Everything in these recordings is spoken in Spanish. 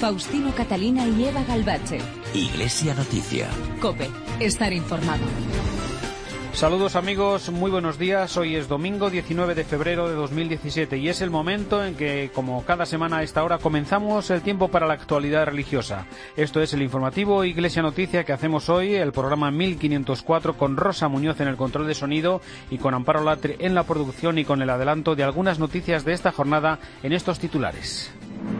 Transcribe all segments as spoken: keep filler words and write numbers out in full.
Faustino Catalina y Eva Galbache. Iglesia Noticia. COPE. Estar informado. Saludos amigos, muy buenos días. Hoy es domingo diecinueve de febrero de dos mil diecisiete y es el momento en que, como cada semana a esta hora, comenzamos el tiempo para la actualidad religiosa. Esto es el informativo Iglesia Noticia que hacemos hoy, el programa mil quinientos cuatro, con Rosa Muñoz en el control de sonido y con Amparo Latre en la producción, y con el adelanto de algunas noticias de esta jornada en estos titulares.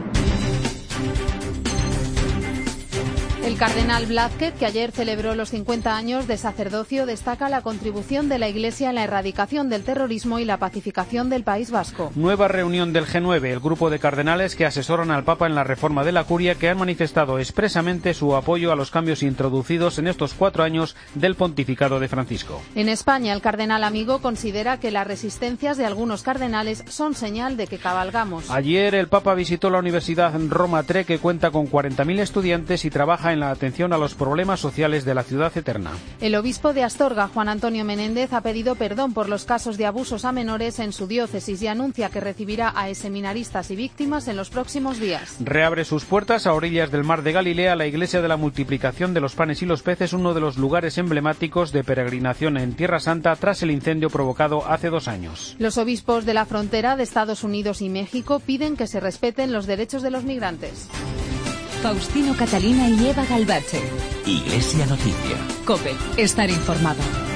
El cardenal Blázquez, que ayer celebró los cincuenta años de sacerdocio, destaca la contribución de la Iglesia en la erradicación del terrorismo y la pacificación del País Vasco. Nueva reunión del G nueve, el grupo de cardenales que asesoran al Papa en la reforma de la Curia, que han manifestado expresamente su apoyo a los cambios introducidos en estos cuatro años del pontificado de Francisco. En España, el cardenal Amigo considera que las resistencias de algunos cardenales son señal de que cabalgamos. Ayer el Papa visitó la Universidad Roma Tre, que cuenta con cuarenta mil estudiantes y trabaja en la atención a los problemas sociales de la ciudad eterna. El obispo de Astorga, Juan Antonio Menéndez, ha pedido perdón por los casos de abusos a menores en su diócesis y anuncia que recibirá a seminaristas y víctimas en los próximos días. Reabre sus puertas a orillas del mar de Galilea la iglesia de la multiplicación de los panes y los peces, uno de los lugares emblemáticos de peregrinación en Tierra Santa tras el incendio provocado hace dos años. Los obispos de la frontera de Estados Unidos y México piden que se respeten los derechos de los migrantes. Faustino Catalina y Eva Galbache. Iglesia Noticia. COPE. Estar informado.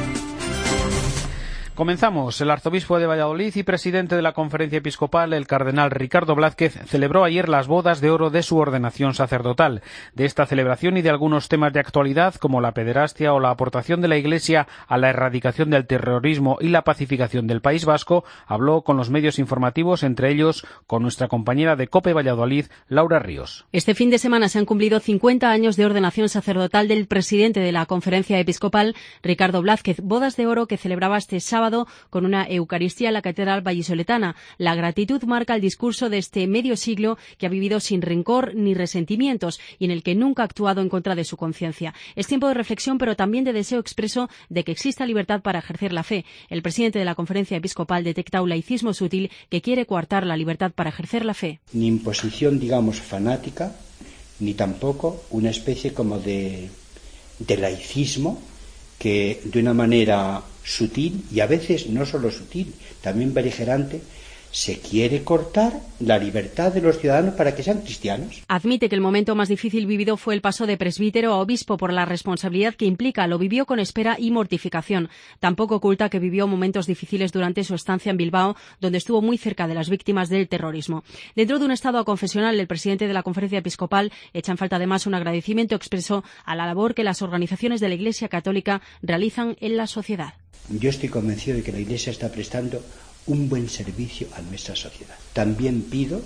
Comenzamos. El arzobispo de Valladolid y presidente de la Conferencia Episcopal, el cardenal Ricardo Blázquez, celebró ayer las bodas de oro de su ordenación sacerdotal. De esta celebración y de algunos temas de actualidad, como la pederastia o la aportación de la Iglesia a la erradicación del terrorismo y la pacificación del País Vasco, habló con los medios informativos, entre ellos con nuestra compañera de COPE Valladolid, Laura Ríos. Este fin de semana se han cumplido cincuenta años de ordenación sacerdotal del presidente de la Conferencia Episcopal, Ricardo Blázquez, bodas de oro que celebraba este sábado con una Eucaristía en la Catedral vallisoletana. La gratitud marca el discurso de este medio siglo que ha vivido sin rencor ni resentimientos y en el que nunca ha actuado en contra de su conciencia. Es tiempo de reflexión, pero también de deseo expreso de que exista libertad para ejercer la fe. El presidente de la Conferencia Episcopal detecta un laicismo sutil que quiere coartar la libertad para ejercer la fe. Ni imposición, digamos, fanática, ni tampoco una especie como de, de laicismo que de una manera sutil, y a veces no solo sutil, también beligerante, se quiere cortar la libertad de los ciudadanos para que sean cristianos. Admite que el momento más difícil vivido fue el paso de presbítero a obispo por la responsabilidad que implica. Lo vivió con espera y mortificación. Tampoco oculta que vivió momentos difíciles durante su estancia en Bilbao, donde estuvo muy cerca de las víctimas del terrorismo. Dentro de un estado aconfesional, el presidente de la Conferencia Episcopal echa en falta además un agradecimiento expreso a la labor que las organizaciones de la Iglesia Católica realizan en la sociedad. Yo estoy convencido de que la Iglesia está prestando un buen servicio a nuestra sociedad. También pido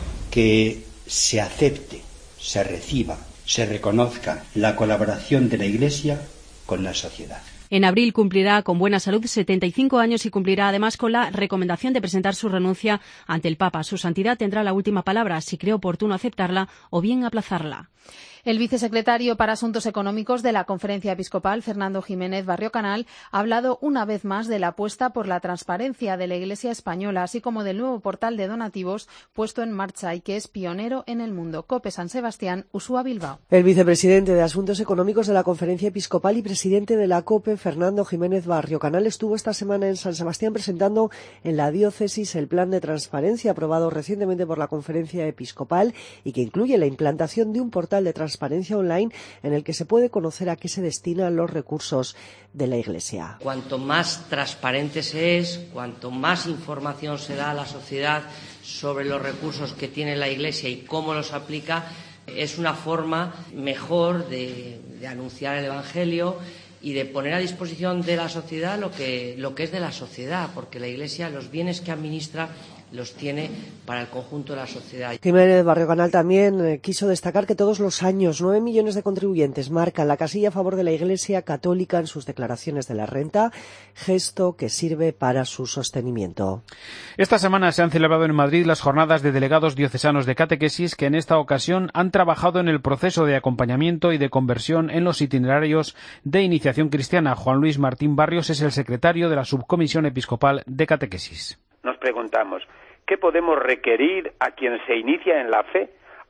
que se acepte, se reciba, se reconozca la colaboración de la Iglesia con la sociedad. En abril cumplirá con buena salud setenta y cinco años y cumplirá además con la recomendación de presentar su renuncia ante el Papa. Su santidad tendrá la última palabra, si cree oportuno aceptarla o bien aplazarla. El vicesecretario para Asuntos Económicos de la Conferencia Episcopal, Fernando Jiménez Barrio Canal, ha hablado una vez más de la apuesta por la transparencia de la Iglesia española, así como del nuevo portal de donativos puesto en marcha y que es pionero en el mundo. COPE San Sebastián, Usúa Bilbao. El vicepresidente de Asuntos Económicos de la Conferencia Episcopal y presidente de la COPE, Fernando Jiménez Barrio Canal, estuvo esta semana en San Sebastián presentando en la diócesis el plan de transparencia aprobado recientemente por la Conferencia Episcopal y que incluye la implantación de un portal de transparencia transparencia online en el que se puede conocer a qué se destinan los recursos de la Iglesia. Cuanto más transparente se es, cuanto más información se da a la sociedad sobre los recursos que tiene la Iglesia y cómo los aplica, es una forma mejor de, de anunciar el Evangelio y de poner a disposición de la sociedad lo que, lo que es de la sociedad, porque la Iglesia, los bienes que administra, los tiene para el conjunto de la sociedad. Jiménez Barrio Canal también eh, quiso destacar que todos los años nueve millones de contribuyentes marcan la casilla a favor de la Iglesia Católica en sus declaraciones de la renta, gesto que sirve para su sostenimiento. Esta semana se han celebrado en Madrid las jornadas de delegados diocesanos de catequesis que en esta ocasión han trabajado en el proceso de acompañamiento y de conversión en los itinerarios de iniciación cristiana. Juan Luis Martín Barrios es el secretario de la Subcomisión Episcopal de Catequesis. Nos preguntamos, ¿qué podemos requerir a quien se inicia en la fe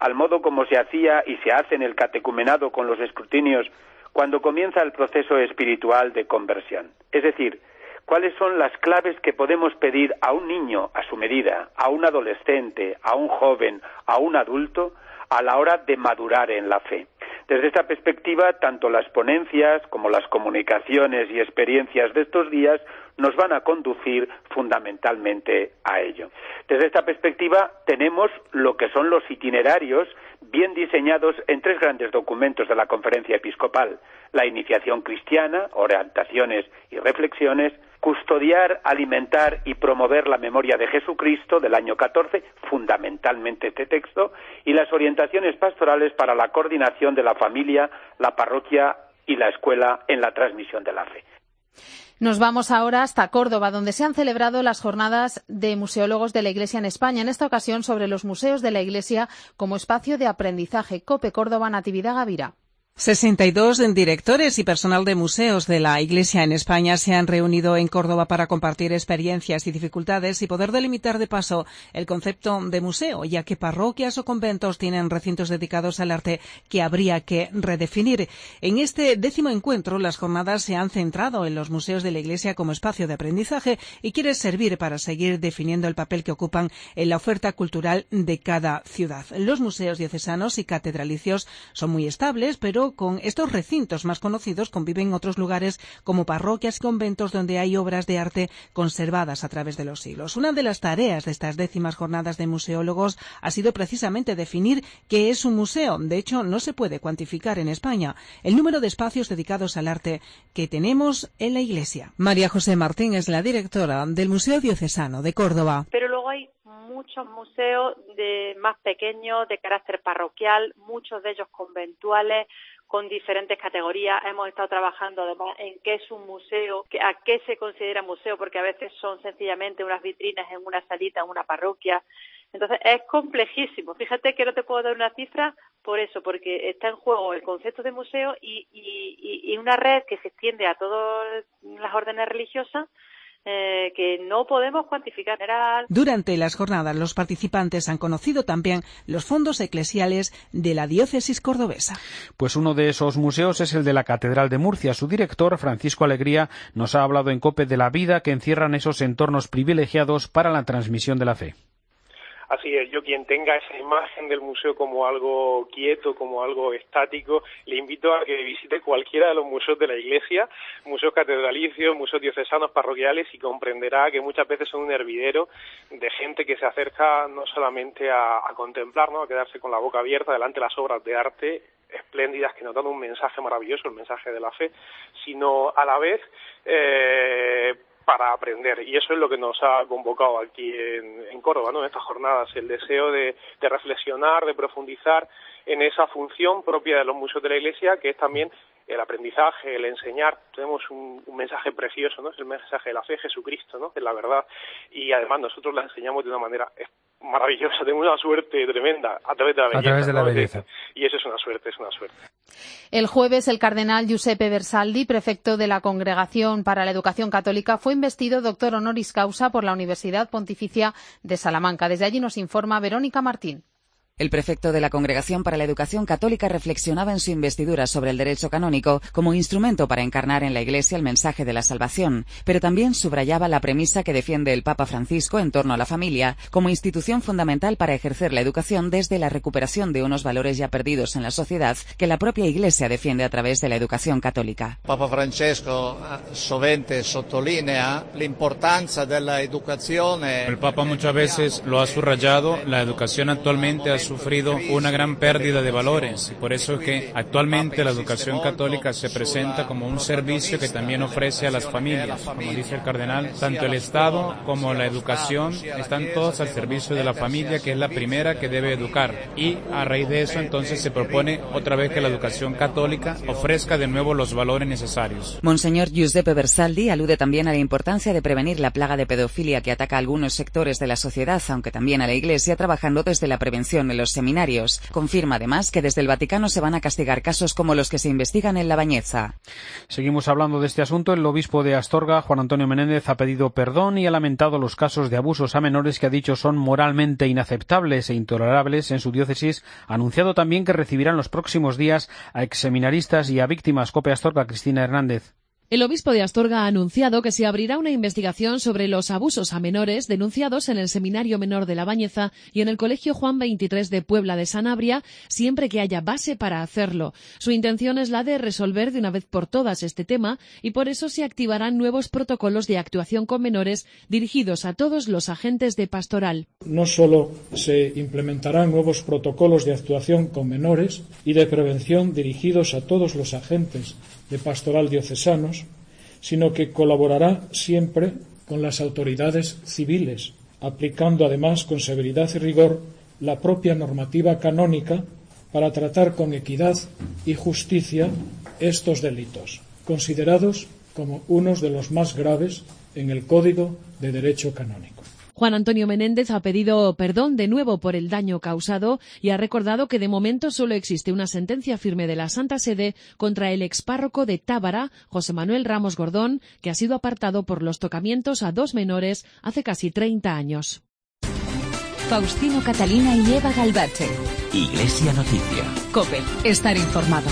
al modo como se hacía y se hace en el catecumenado con los escrutinios cuando comienza el proceso espiritual de conversión. Es decir, cuáles son las claves que podemos pedir a un niño a su medida, a un adolescente, a un joven, a un adulto, a la hora de madurar en la fe. Desde esta perspectiva, tanto las ponencias como las comunicaciones y experiencias de estos días nos van a conducir fundamentalmente a ello. Desde esta perspectiva tenemos lo que son los itinerarios bien diseñados en tres grandes documentos de la Conferencia Episcopal: la iniciación cristiana, orientaciones y reflexiones; custodiar, alimentar y promover la memoria de Jesucristo, del año catorce, fundamentalmente este texto; y las orientaciones pastorales para la coordinación de la familia, la parroquia y la escuela en la transmisión de la fe. Nos vamos ahora hasta Córdoba, donde se han celebrado las jornadas de museólogos de la Iglesia en España, en esta ocasión sobre los museos de la Iglesia como espacio de aprendizaje. COPE Córdoba, Natividad Gavira. sesenta y dos directores y personal de museos de la Iglesia en España se han reunido en Córdoba para compartir experiencias y dificultades y poder delimitar de paso el concepto de museo, ya que parroquias o conventos tienen recintos dedicados al arte que habría que redefinir. En este décimo encuentro, las jornadas se han centrado en los museos de la Iglesia como espacio de aprendizaje y quiere servir para seguir definiendo el papel que ocupan en la oferta cultural de cada ciudad. Los museos diocesanos y catedralicios son muy estables, pero con estos recintos más conocidos conviven otros lugares como parroquias y conventos donde hay obras de arte conservadas a través de los siglos. Una de las tareas de estas décimas jornadas de museólogos ha sido precisamente definir qué es un museo. De hecho, no se puede cuantificar en España el número de espacios dedicados al arte que tenemos en la Iglesia. María José Martín es la directora del Museo Diocesano de Córdoba. Pero luego hay muchos museos de más pequeños, de carácter parroquial, muchos de ellos conventuales, con diferentes categorías. Hemos estado trabajando además en qué es un museo, a qué se considera museo, porque a veces son sencillamente unas vitrinas en una salita, en una parroquia. Entonces es complejísimo. Fíjate que no te puedo dar una cifra por eso, porque está en juego el concepto de museo y, y, y una red que se extiende a todas las órdenes religiosas, Eh, que no podemos cuantificar. Durante las jornadas, los participantes han conocido también los fondos eclesiales de la diócesis cordobesa. Pues uno de esos museos es el de la Catedral de Murcia. Su director, Francisco Alegría, nos ha hablado en COPE de la vida que encierran esos entornos privilegiados para la transmisión de la fe. Así es, yo quien tenga esa imagen del museo como algo quieto, como algo estático, le invito a que visite cualquiera de los museos de la Iglesia, museos catedralicios, museos diocesanos, parroquiales, y comprenderá que muchas veces son un hervidero de gente que se acerca no solamente a, a contemplar, ¿no?, a quedarse con la boca abierta delante de las obras de arte espléndidas que nos dan un mensaje maravilloso, el mensaje de la fe, sino a la vez eh, para aprender, y eso es lo que nos ha convocado aquí en, en Córdoba, ¿no?, en estas jornadas, el deseo de, de reflexionar, de profundizar en esa función propia de los museos de la Iglesia, que es también el aprendizaje, el enseñar. Tenemos un, un mensaje precioso, ¿no?, es el mensaje de la fe, Jesucristo, ¿no?, es la verdad, y además nosotros la enseñamos de una manera maravillosa, tenemos una suerte tremenda a través de la belleza. A través de la ¿no? belleza. Y eso es una suerte, es una suerte. El jueves, el cardenal Giuseppe Versaldi, prefecto de la Congregación para la Educación Católica, fue investido doctor honoris causa por la Universidad Pontificia de Salamanca. Desde allí nos informa Verónica Martín. El prefecto de la Congregación para la Educación Católica reflexionaba en su investidura sobre el derecho canónico como instrumento para encarnar en la Iglesia el mensaje de la salvación, pero también subrayaba la premisa que defiende el Papa Francisco en torno a la familia como institución fundamental para ejercer la educación desde la recuperación de unos valores ya perdidos en la sociedad que la propia Iglesia defiende a través de la educación católica. Papa Francesco sovente sottolinea l'importanza della educazione. El Papa muchas veces lo ha subrayado, la educación actualmente ha sufrido una gran pérdida de valores y por eso es que actualmente la educación católica se presenta como un servicio que también ofrece a las familias. Como dice el cardenal, tanto el Estado como la educación están todos al servicio de la familia, que es la primera que debe educar, y a raíz de eso entonces se propone otra vez que la educación católica ofrezca de nuevo los valores necesarios. Monseñor Giuseppe Versaldi alude también a la importancia de prevenir la plaga de pedofilia que ataca a algunos sectores de la sociedad, aunque también a la Iglesia, trabajando desde la prevención en los seminarios. Confirma además que desde el Vaticano se van a castigar casos como los que se investigan en La Bañeza. Seguimos hablando de este asunto. El obispo de Astorga, Juan Antonio Menéndez, ha pedido perdón y ha lamentado los casos de abusos a menores que ha dicho son moralmente inaceptables e intolerables en su diócesis. Ha anunciado también que recibirán los próximos días a exseminaristas y a víctimas. COPE Astorga, Cristina Hernández. El obispo de Astorga ha anunciado que se abrirá una investigación sobre los abusos a menores denunciados en el Seminario Menor de La Bañeza y en el Colegio Juan veintitrés de Puebla de Sanabria, siempre que haya base para hacerlo. Su intención es la de resolver de una vez por todas este tema y por eso se activarán nuevos protocolos de actuación con menores dirigidos a todos los agentes de pastoral. No solo se implementarán nuevos protocolos de actuación con menores y de prevención dirigidos a todos los agentes de pastoral diocesanos, sino que colaborará siempre con las autoridades civiles, aplicando además con severidad y rigor la propia normativa canónica para tratar con equidad y justicia estos delitos, considerados como unos de los más graves en el Código de Derecho Canónico. Juan Antonio Menéndez ha pedido perdón de nuevo por el daño causado y ha recordado que de momento solo existe una sentencia firme de la Santa Sede contra el expárroco de Tábara, José Manuel Ramos Gordón, que ha sido apartado por los tocamientos a dos menores hace casi treinta años. Faustino Catalina y Eva Galbache. Iglesia Noticia. COPE. Estar informado.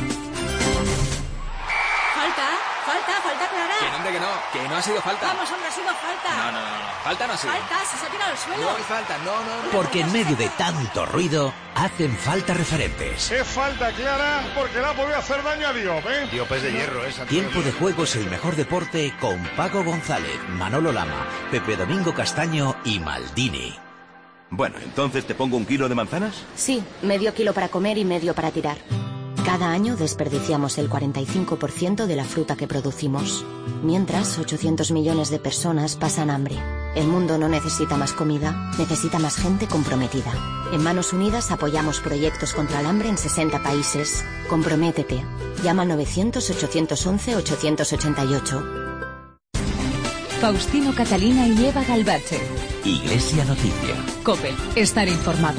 Que no, que no ha sido falta. Vamos, hombre, ha sido falta. No, no, no, no. Falta no ha sido. Falta, si se ha tirado al suelo. No hay falta, no, no, no. Porque en medio de tanto ruido, hacen falta referentes. Es falta clara porque le ha podido hacer daño a Diop, ¿eh? Diop es de hierro, esa. Tiempo de juego es el mejor deporte con Paco González, Manolo Lama, Pepe Domingo Castaño y Maldini. Bueno, entonces te pongo un kilo de manzanas. Sí, medio kilo para comer y medio para tirar. Cada año desperdiciamos el cuarenta y cinco por ciento de la fruta que producimos. Mientras, ochocientos millones de personas pasan hambre. El mundo no necesita más comida, necesita más gente comprometida. En Manos Unidas apoyamos proyectos contra el hambre en sesenta países. Comprométete. Llama al novecientos, ochocientos once, ochocientos ochenta y ocho. Faustino Catalina y Eva Galbache. Iglesia Noticia. COPE. Estar informado.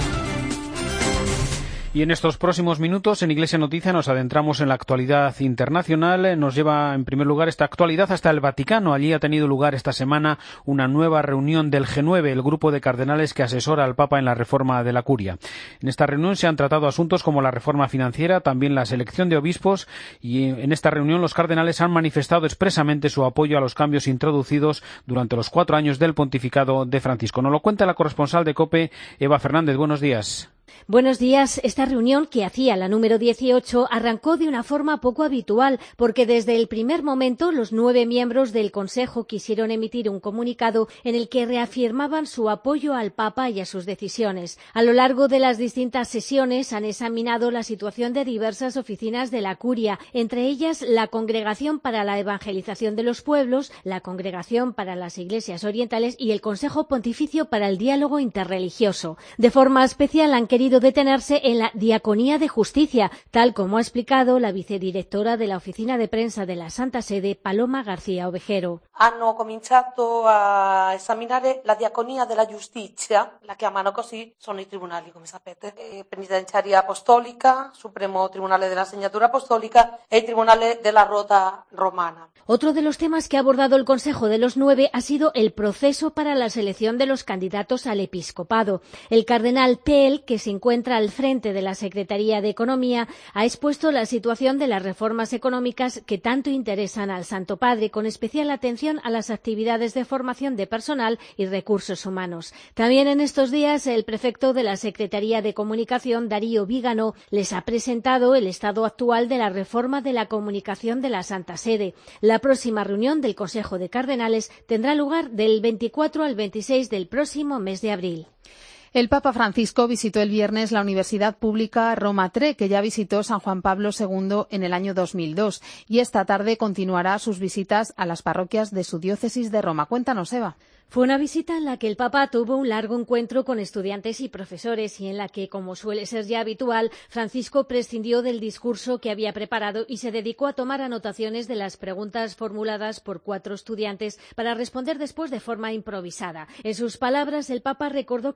Y en estos próximos minutos, en Iglesia Noticia, nos adentramos en la actualidad internacional. Nos lleva, en primer lugar, esta actualidad hasta el Vaticano. Allí ha tenido lugar esta semana una nueva reunión del G nueve, el grupo de cardenales que asesora al Papa en la reforma de la Curia. En esta reunión se han tratado asuntos como la reforma financiera, también la selección de obispos, y en esta reunión los cardenales han manifestado expresamente su apoyo a los cambios introducidos durante los cuatro años del pontificado de Francisco. Nos lo cuenta la corresponsal de COPE, Eva Fernández. Buenos días. Buenos días. Esta reunión, que hacía la número dieciocho, arrancó de una forma poco habitual, porque desde el primer momento los nueve miembros del Consejo quisieron emitir un comunicado en el que reafirmaban su apoyo al Papa y a sus decisiones. A lo largo de las distintas sesiones han examinado la situación de diversas oficinas de la Curia, entre ellas la Congregación para la Evangelización de los Pueblos, la Congregación para las Iglesias Orientales y el Consejo Pontificio para el Diálogo Interreligioso. De forma especial han querido detenerse en la Diaconía de Justicia, tal como ha explicado la vicedirectora de la Oficina de Prensa de la Santa Sede, Paloma García Ovejero. Hanno cominciato a esaminare la Diaconía della Giustizia, la chiamano così, sono i tribunali, come sapete, eh, Penitenziaria Apostolica, Supremo Tribunale della Segnatura Apostolica e il Tribunale della Rota Romana. Otro de los temas que ha abordado el Consejo de los Nueve ha sido el proceso para la selección de los candidatos al episcopado. El cardenal Pell, que se encuentra al frente de la Secretaría de Economía, ha expuesto la situación de las reformas económicas que tanto interesan al Santo Padre, con especial atención a las actividades de formación de personal y recursos humanos. También en estos días el prefecto de la Secretaría de Comunicación, Darío Vígano, les ha presentado el estado actual de la reforma de la comunicación de la Santa Sede. La próxima reunión del Consejo de Cardenales tendrá lugar del veinticuatro al veintiséis del próximo mes de abril. El Papa Francisco visitó el viernes la Universidad Pública Roma tres, que ya visitó San Juan Pablo segundo en el año dos mil dos, y esta tarde continuará sus visitas a las parroquias de su diócesis de Roma. Cuéntanos, Eva. Fue una visita en la que el Papa tuvo un largo encuentro con estudiantes y profesores y en la que, como suele ser ya habitual, Francisco prescindió del discurso que había preparado y se dedicó a tomar anotaciones de las preguntas formuladas por cuatro estudiantes para responder después de forma improvisada. En sus palabras, el Papa recordó que vivimos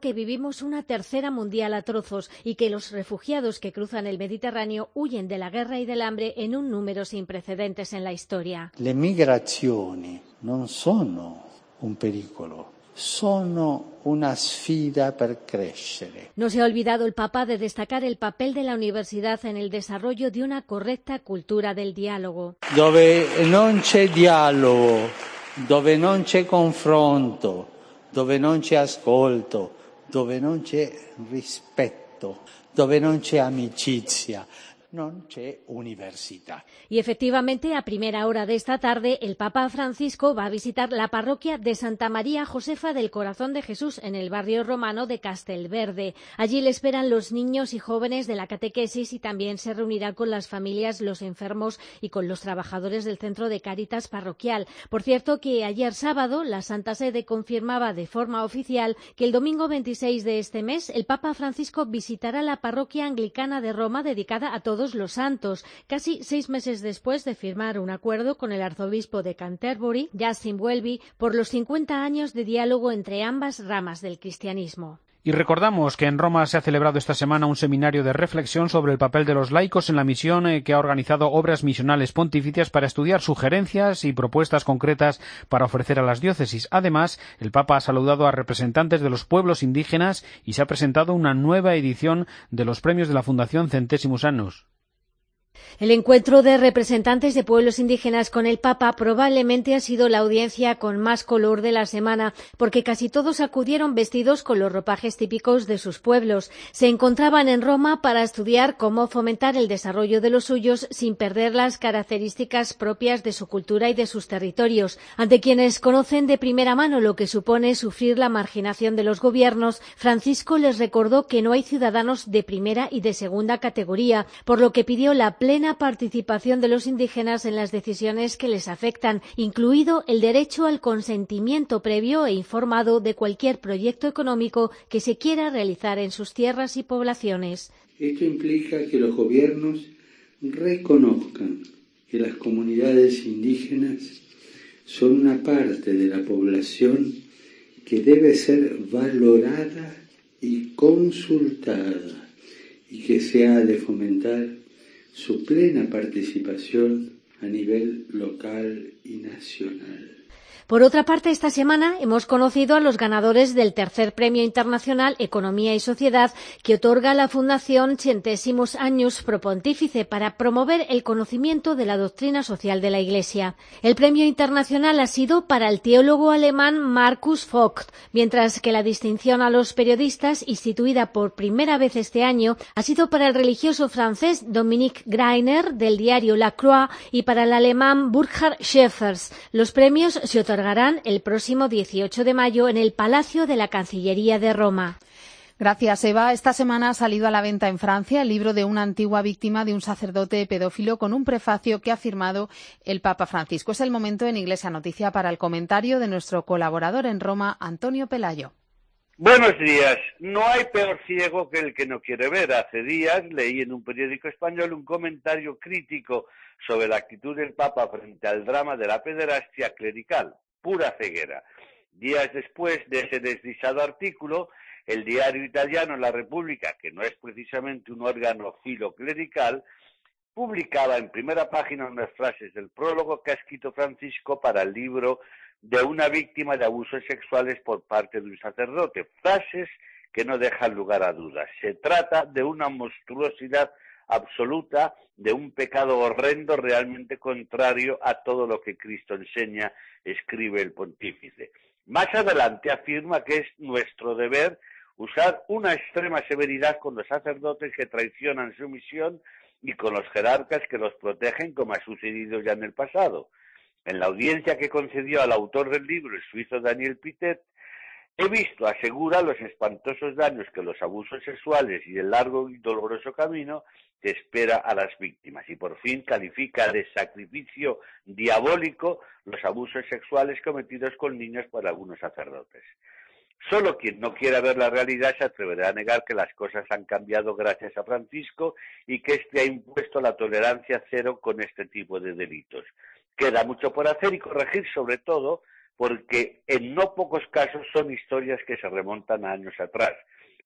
tenemos una tercera mundial a trozos y que los refugiados que cruzan el Mediterráneo huyen de la guerra y del hambre en un número sin precedentes en la historia. Le migrazioni non sono un pericolo, sono una sfida per crescere. No se ha olvidado el Papa de destacar el papel de la universidad en el desarrollo de una correcta cultura del diálogo. Dove non c'è dialogo, dove non c'è confronto, dove non c'è ascolto, dove non c'è rispetto, dove non c'è amicizia, non c'è università. Y efectivamente, a primera hora de esta tarde, el Papa Francisco va a visitar la parroquia de Santa María Josefa del Corazón de Jesús en el barrio romano de Castelverde. Allí le esperan los niños y jóvenes de la catequesis y también se reunirá con las familias, los enfermos y con los trabajadores del centro de Cáritas parroquial. Por cierto, que ayer sábado la Santa Sede confirmaba de forma oficial que el domingo veintiséis de este mes el Papa Francisco visitará la parroquia anglicana de Roma dedicada a todos los santos, casi seis meses después de firmar un acuerdo con el arzobispo de Canterbury, Justin Welby, por los cincuenta años de diálogo entre ambas ramas del cristianismo. Y recordamos que en Roma se ha celebrado esta semana un seminario de reflexión sobre el papel de los laicos en la misión eh, que ha organizado Obras Misionales Pontificias para estudiar sugerencias y propuestas concretas para ofrecer a las diócesis. Además, el Papa ha saludado a representantes de los pueblos indígenas y se ha presentado una nueva edición de los premios de la Fundación Centésimos Annus. El encuentro de representantes de pueblos indígenas con el Papa probablemente ha sido la audiencia con más color de la semana, porque casi todos acudieron vestidos con los ropajes típicos de sus pueblos. Se encontraban en Roma para estudiar cómo fomentar el desarrollo de los suyos sin perder las características propias de su cultura y de sus territorios. Ante quienes conocen de primera mano lo que supone sufrir la marginación de los gobiernos, Francisco les recordó que no hay ciudadanos de primera y de segunda categoría, por lo que pidió la plena participación de los indígenas en las decisiones que les afectan, incluido el derecho al consentimiento previo e informado de cualquier proyecto económico que se quiera realizar en sus tierras y poblaciones. Esto implica que los gobiernos reconozcan que las comunidades indígenas son una parte de la población que debe ser valorada y consultada y que se ha de fomentar su plena participación a nivel local y nacional. Por otra parte, esta semana hemos conocido a los ganadores del tercer Premio Internacional Economía y Sociedad que otorga la Fundación Centésimos Annus Pro Pontífice para promover el conocimiento de la doctrina social de la Iglesia. El premio internacional ha sido para el teólogo alemán Markus Vogt, mientras que la distinción a los periodistas, instituida por primera vez este año, ha sido para el religioso francés Dominique Greiner del diario La Croix y para el alemán Burkhard Schäfers. Los premios se otorgarán el próximo dieciocho de mayo en el Palacio de la Cancillería de Roma. Gracias, Eva. Esta semana ha salido a la venta en Francia el libro de una antigua víctima de un sacerdote pedófilo con un prefacio que ha firmado el Papa Francisco. Es el momento en Iglesia Noticia para el comentario de nuestro colaborador en Roma, Antonio Pelayo. Buenos días. No hay peor ciego que el que no quiere ver. Hace días leí en un periódico español un comentario crítico sobre la actitud del Papa frente al drama de la pederastia clerical. Pura ceguera. Días después de ese desdichado artículo, el diario italiano La Repubblica, que no es precisamente un órgano filoclerical, publicaba en primera página unas frases del prólogo que ha escrito Francisco para el libro de una víctima de abusos sexuales por parte de un sacerdote. Frases que no dejan lugar a dudas. Se trata de una monstruosidad absoluta, de un pecado horrendo realmente contrario a todo lo que Cristo enseña, escribe el pontífice. Más adelante afirma que es nuestro deber usar una extrema severidad con los sacerdotes que traicionan su misión y con los jerarcas que los protegen, como ha sucedido ya en el pasado. En la audiencia que concedió al autor del libro, el suizo Daniel Pitet, he visto, asegura, los espantosos daños que los abusos sexuales y el largo y doloroso camino que espera a las víctimas. Y por fin califica de sacrificio diabólico los abusos sexuales cometidos con niños por algunos sacerdotes. Solo quien no quiera ver la realidad se atreverá a negar que las cosas han cambiado gracias a Francisco y que éste ha impuesto la tolerancia cero con este tipo de delitos. Queda mucho por hacer y corregir, sobre todo porque en no pocos casos son historias que se remontan a años atrás.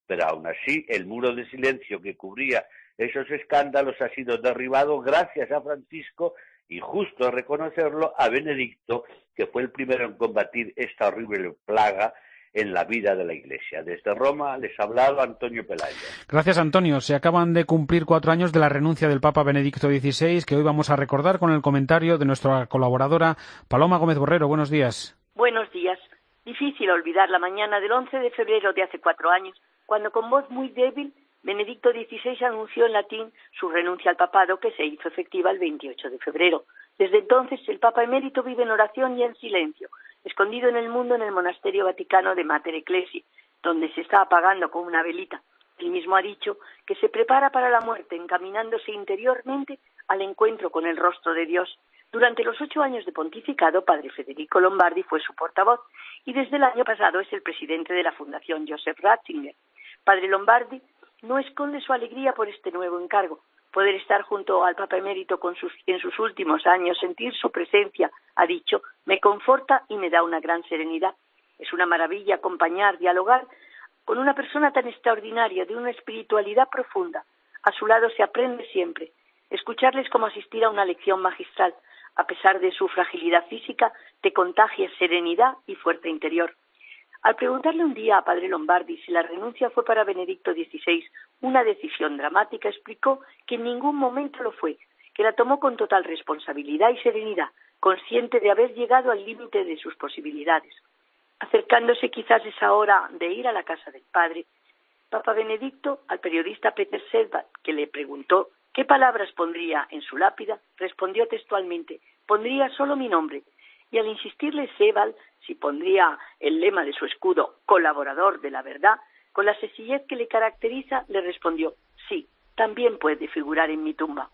pero aún así el muro de silencio que cubría esos escándalos ha sido derribado gracias a Francisco y, justo a reconocerlo, a Benedicto, que fue el primero en combatir esta horrible plaga en la vida de la Iglesia. Desde Roma les ha hablado Antonio Pelayo. Gracias, Antonio. Se acaban de cumplir cuatro años de la renuncia del Papa Benedicto dieciséis, que hoy vamos a recordar con el comentario de nuestra colaboradora Paloma Gómez Borrero. Buenos días. Buenos días. Difícil olvidar la mañana del once de febrero de hace cuatro años, cuando con voz muy débil Benedicto dieciséis anunció en latín su renuncia al papado, que se hizo efectiva el veintiocho de febrero. Desde entonces el Papa emérito vive en oración y en silencio, escondido en el mundo en el monasterio vaticano de Mater Ecclesiae, donde se está apagando con una velita. Él mismo ha dicho que se prepara para la muerte, encaminándose interiormente al encuentro con el rostro de Dios. Durante los ocho años de pontificado, padre Federico Lombardi fue su portavoz y desde el año pasado es el presidente de la Fundación Joseph Ratzinger. Padre Lombardi no esconde su alegría por este nuevo encargo. Poder estar junto al Papa emérito con sus, en sus últimos años, sentir su presencia, ha dicho, me conforta y me da una gran serenidad. Es una maravilla acompañar, dialogar con una persona tan extraordinaria, de una espiritualidad profunda. A su lado se aprende siempre. Escucharles como asistir a una lección magistral. A pesar de su fragilidad física, te contagia serenidad y fuerza interior. Al preguntarle un día a padre Lombardi si la renuncia fue para Benedicto dieciséis una decisión dramática, explicó que en ningún momento lo fue, que la tomó con total responsabilidad y serenidad, consciente de haber llegado al límite de sus posibilidades. Acercándose quizás esa hora de ir a la casa del padre, Papa Benedicto, al periodista Peter Sedlak, que le preguntó qué palabras pondría en su lápida, respondió textualmente, pondría solo mi nombre. Y al insistirle Sebald si pondría el lema de su escudo, colaborador de la verdad, con la sencillez que le caracteriza, le respondió, sí, también puede figurar en mi tumba.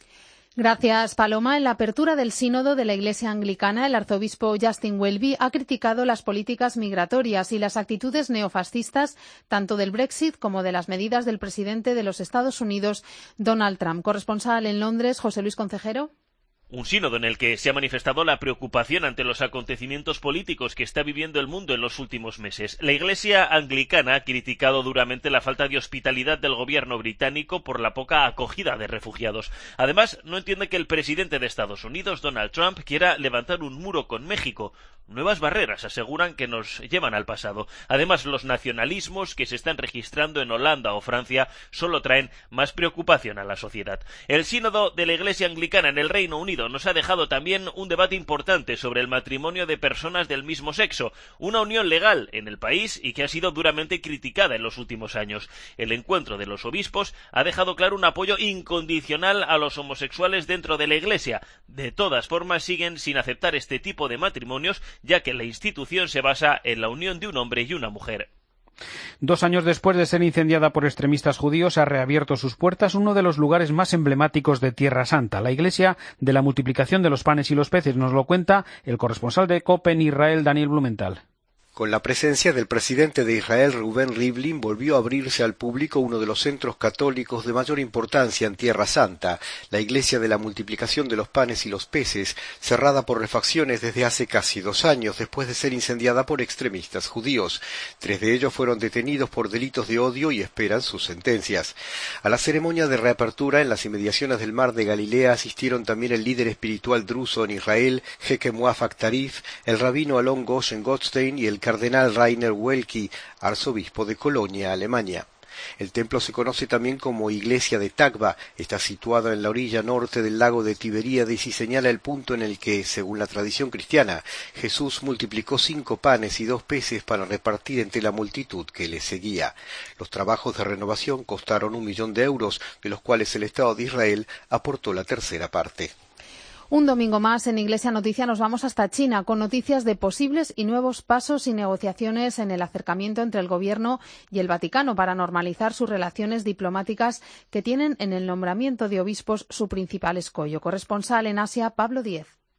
Gracias, Paloma. En la apertura del sínodo de la Iglesia Anglicana, el arzobispo Justin Welby ha criticado las políticas migratorias y las actitudes neofascistas tanto del Brexit como de las medidas del presidente de los Estados Unidos, Donald Trump. Corresponsal en Londres, José Luis Concejero. Un sínodo en el que se ha manifestado la preocupación ante los acontecimientos políticos que está viviendo el mundo en los últimos meses. La Iglesia Anglicana ha criticado duramente la falta de hospitalidad del gobierno británico por la poca acogida de refugiados. Además, no entiende que el presidente de Estados Unidos, Donald Trump, quiera levantar un muro con México. Nuevas barreras, aseguran, que nos llevan al pasado. Además, los nacionalismos que se están registrando en Holanda o Francia solo traen más preocupación a la sociedad. El sínodo de la Iglesia Anglicana en el Reino Unido nos ha dejado también un debate importante sobre el matrimonio de personas del mismo sexo, una unión legal en el país y que ha sido duramente criticada en los últimos años. El encuentro de los obispos ha dejado claro un apoyo incondicional a los homosexuales dentro de la Iglesia. De todas formas, siguen sin aceptar este tipo de matrimonios, ya que la institución se basa en la unión de un hombre y una mujer. Dos años después de ser incendiada por extremistas judíos, ha reabierto sus puertas uno de los lugares más emblemáticos de Tierra Santa, la iglesia de la multiplicación de los panes y los peces. Nos lo cuenta el corresponsal de COPE en Israel, Daniel Blumenthal. Con la presencia del presidente de Israel, Reuven Rivlin, volvió a abrirse al público uno de los centros católicos de mayor importancia en Tierra Santa, la Iglesia de la Multiplicación de los Panes y los Peces, cerrada por refacciones desde hace casi dos años, después de ser incendiada por extremistas judíos. Tres de ellos fueron detenidos por delitos de odio y esperan sus sentencias. A la ceremonia de reapertura en las inmediaciones del Mar de Galilea asistieron también el líder espiritual druso en Israel, Heike Muafak Tarif, el rabino Alon Goshen Gottstein y el cardenal Rainer Welki, arzobispo de Colonia, Alemania. El templo se conoce también como Iglesia de Takba, está situado en la orilla norte del lago de Tiberíades y señala el punto en el que, según la tradición cristiana, Jesús multiplicó cinco panes y dos peces para repartir entre la multitud que le seguía. Los trabajos de renovación costaron un millón de euros, de los cuales el Estado de Israel aportó la tercera parte. Un domingo más en Iglesia Noticia nos vamos hasta China con noticias de posibles y nuevos pasos y negociaciones en el acercamiento entre el Gobierno y el Vaticano para normalizar sus relaciones diplomáticas que tienen en el nombramiento de obispos su principal escollo. Corresponsal en Asia, Pablo Díez.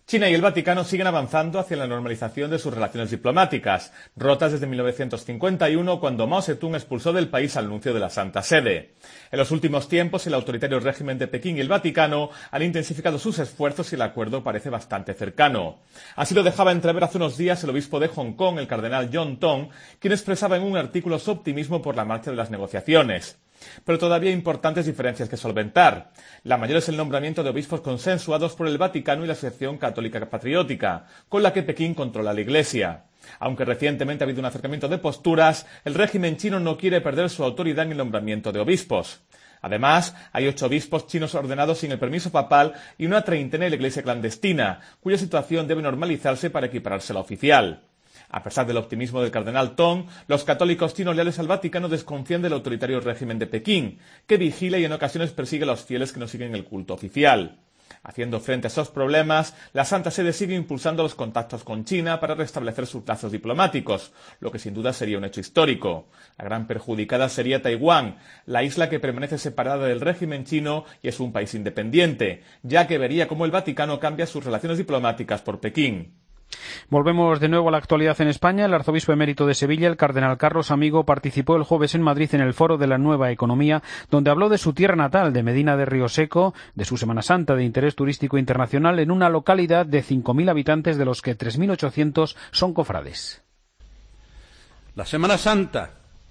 China y el Vaticano siguen avanzando hacia la normalización de sus relaciones diplomáticas, rotas desde mil novecientos cincuenta y uno, cuando Mao Zedong expulsó del país al nuncio de la Santa Sede. En los últimos tiempos, el autoritario régimen de Pekín y el Vaticano han intensificado sus esfuerzos y el acuerdo parece bastante cercano. Así lo dejaba entrever hace unos días el obispo de Hong Kong, el cardenal John Tong, quien expresaba en un artículo su optimismo por la marcha de las negociaciones. Pero todavía hay importantes diferencias que solventar. La mayor es el nombramiento de obispos consensuados por el Vaticano y la Asociación Católica Patriótica, con la que Pekín controla la Iglesia. Aunque recientemente ha habido un acercamiento de posturas, el régimen chino no quiere perder su autoridad en el nombramiento de obispos. Además, hay ocho obispos chinos ordenados sin el permiso papal y una treintena en la Iglesia clandestina, cuya situación debe normalizarse para equipararse a la oficial. A pesar del optimismo del cardenal Tong, los católicos chinos leales al Vaticano desconfían del autoritario régimen de Pekín, que vigila y en ocasiones persigue a los fieles que no siguen el culto oficial. Haciendo frente a esos problemas, la Santa Sede sigue impulsando los contactos con China para restablecer sus lazos diplomáticos, lo que sin duda sería un hecho histórico. La gran perjudicada sería Taiwán, la isla que permanece separada del régimen chino y es un país independiente, ya que vería cómo el Vaticano cambia sus relaciones diplomáticas por Pekín. Volvemos de nuevo a la actualidad en España. El arzobispo emérito de Sevilla, el cardenal Carlos Amigo, participó el jueves en Madrid en el Foro de la Nueva Economía, donde habló de su tierra natal, de Medina de Rioseco, de su Semana Santa de interés turístico internacional en una localidad de cinco mil habitantes, de los que tres mil ochocientos son cofrades. La Semana Santa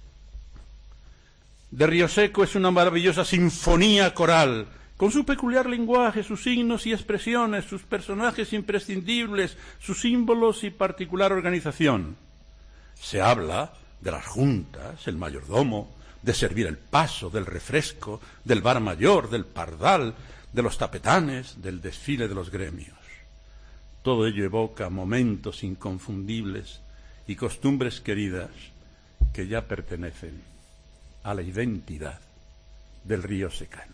de Rioseco es una maravillosa sinfonía coral, con su peculiar lenguaje, sus signos y expresiones, sus personajes imprescindibles, sus símbolos y particular organización. Se habla de las juntas, el mayordomo, de servir el paso, del refresco, del bar mayor, del pardal, de los tapetanes, del desfile de los gremios. Todo ello evoca momentos inconfundibles y costumbres queridas que ya pertenecen a la identidad del riosecano.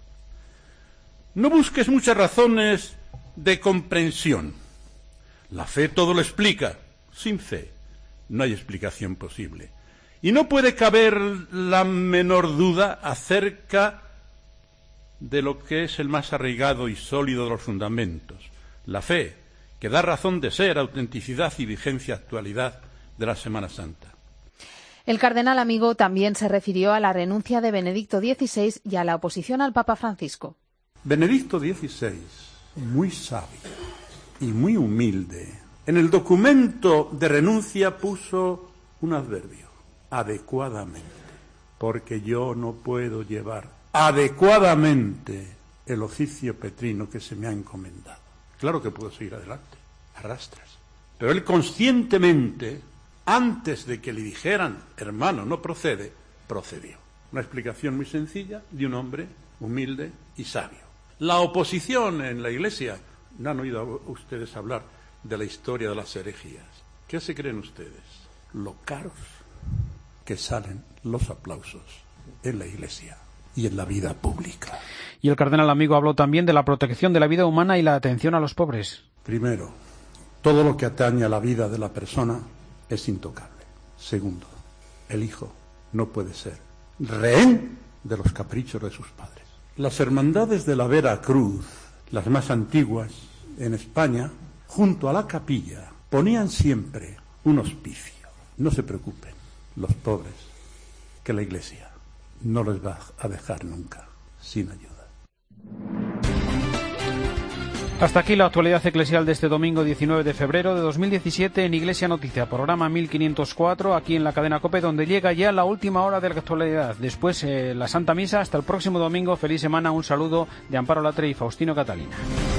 No busques muchas razones de comprensión. La fe todo lo explica. Sin fe no hay explicación posible. Y no puede caber la menor duda acerca de lo que es el más arraigado y sólido de los fundamentos. La fe, que da razón de ser, autenticidad y vigencia actualidad de la Semana Santa. El cardenal Amigo también se refirió a la renuncia de Benedicto dieciséis y a la oposición al Papa Francisco. Benedicto dieciséis, muy sabio y muy humilde, en el documento de renuncia puso un adverbio, adecuadamente, porque yo no puedo llevar adecuadamente el oficio petrino que se me ha encomendado. Claro que puedo seguir adelante, arrastras. Pero él conscientemente, antes de que le dijeran, hermano, no procede, procedió. Una explicación muy sencilla de un hombre humilde y sabio. La oposición en la Iglesia, no han oído ustedes hablar de la historia de las herejías. ¿Qué se creen ustedes? Lo caros que salen los aplausos en la Iglesia y en la vida pública. Y el cardenal Amigo habló también de la protección de la vida humana y la atención a los pobres. Primero, todo lo que atañe a la vida de la persona es intocable. Segundo, el hijo no puede ser rehén de los caprichos de sus padres. Las hermandades de la Vera Cruz, las más antiguas en España, junto a la capilla, ponían siempre un hospicio. No se preocupen, los pobres, que la Iglesia no les va a dejar nunca sin ayuda. Hasta aquí la actualidad eclesial de este domingo diecinueve de febrero de dos mil diecisiete en Iglesia Noticia, programa mil quinientos cuatro, aquí en la cadena COPE, donde llega ya la última hora de la actualidad. Después eh, la Santa Misa. Hasta el próximo domingo. Feliz semana. Un saludo de Amparo Latre y Faustino Catalina.